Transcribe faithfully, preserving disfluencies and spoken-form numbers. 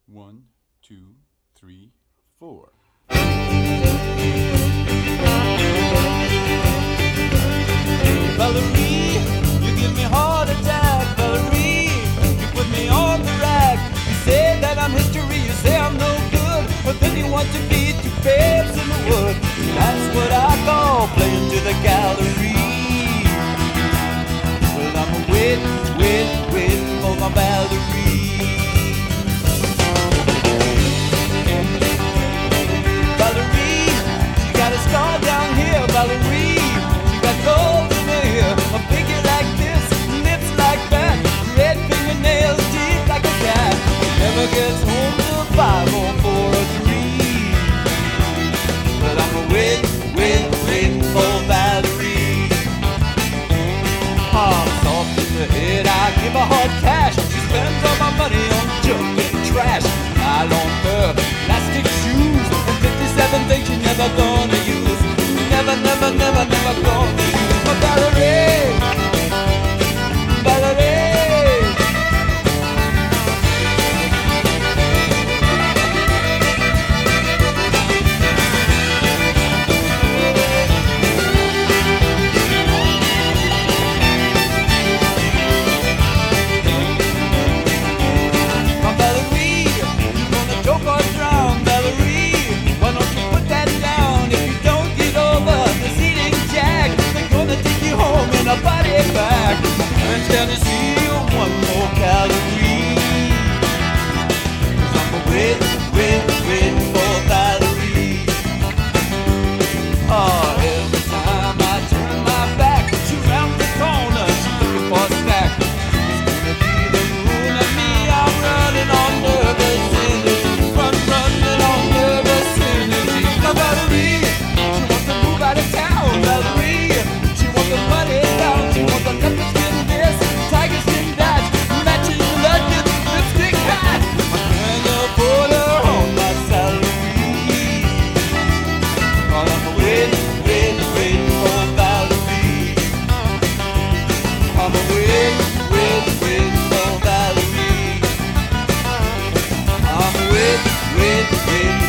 One, two, three, four. Valerie, you give me heart attack. Valerie, you put me on the rack. You say that I'm history, you say I'm no good, but then you want to beat two babes in the wood. That's what I call playing to the gallery. Well, I'm waiting, waiting, waiting for my Valerie. Valerie, she got a scar down here. Valerie, she got gold in her hair, a figure like this, lips like that, red fingernails, teeth like a cat. Never gets home till five or four or three. But I'm a wait, wait, wait for Valerie. I'm soft in the head, I give her hard cash. She spends all my money on junk and trash. Nylon fur, plastic shoes, and fifty-seven things she's never gonna use. Never, never, never, never gonna use my Valerie. Valerie. My Valerie, you gonna choke or drown, Valerie? Why don't you put that down? If you don't get over the seating jack, they're gonna take you home in a body bag. And down to see you one more calorie. 'Cause I'm a wait, wait, wait for Valerie. Oh, every time I turn my back, she round the corner, she's looking for a snack. It's gonna be the moon and me, I'm running on nervous energy. Run, running on nervous energy. Now Valerie, she wants to move out of town. Valerie, she wants the money down. She wants a leopard skin this, tiger skin that, matching luggage, lipstick hat. I'm gonna put her on my salary. But I'm wait, wait, wait for Valerie. I'm wait, wait, wait for Valerie. I'm wait, wait, wait